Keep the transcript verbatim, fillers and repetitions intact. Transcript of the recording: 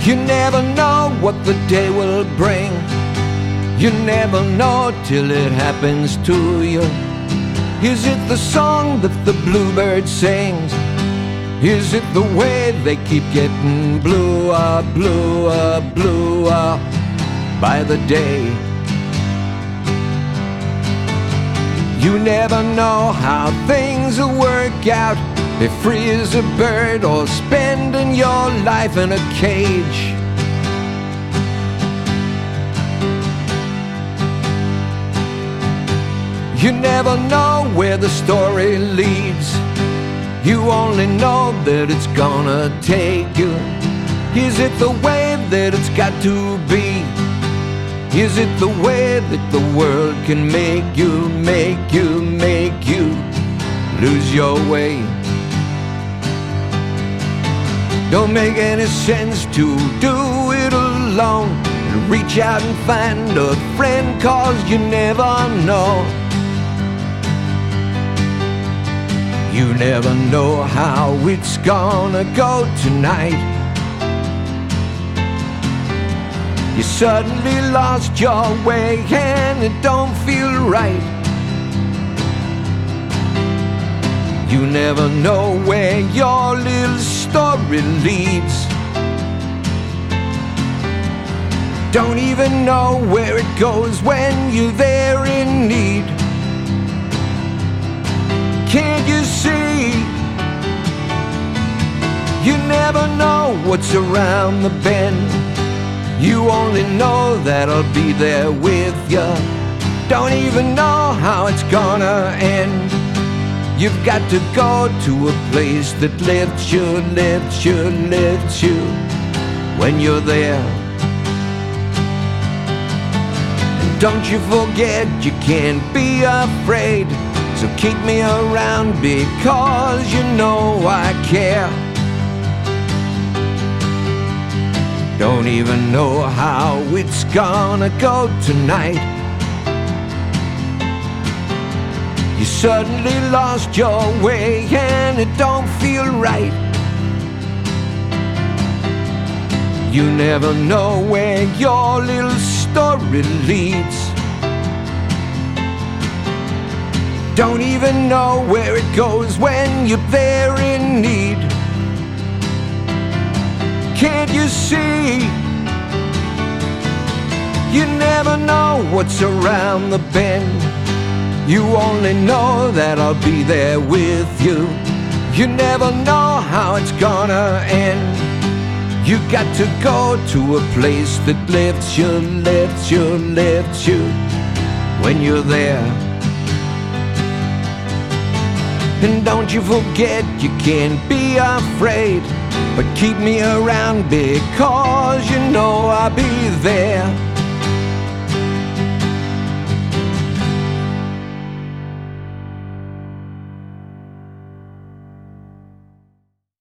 You never know what the day will bring. You never know till it happens to you. Is it the song that the bluebird sings? Is it the way they keep getting bluer, bluer, bluer by the day? You never know how things will work out, if free as a bird or spending your life in a cage. You never know where the story leads. You only know that it's gonna take you. Is it the way that it's got to be? Is it the way that the world can make you, make you, make you lose your way? Don't make any sense to do it alone and reach out and find a friend, 'cause you never know. You never know how it's gonna go tonight. You suddenly lost your way and it don't feel right. You never know where your little story leads. Don't even know where it goes when you're there in need. Can't you see? You never know what's around the bend. You only know that I'll be there with you. Don't even know how it's gonna end. You've got to go to a place that lifts you, lifts you, lifts you when you're there. And don't you forget, you can't be afraid. So keep me around because you know I care. Don't even know how it's gonna go tonight. You suddenly lost your way and it don't feel right. You never know where your little story leads. Don't even know where it goes when you're there in need. Can't you see? You never know what's around the bend. You only know that I'll be there with you. You never know how it's gonna end. You got to go to a place that lifts you, lifts you, lifts you when you're there. And don't you forget, you can't be afraid, but keep me around because you know I'll be there.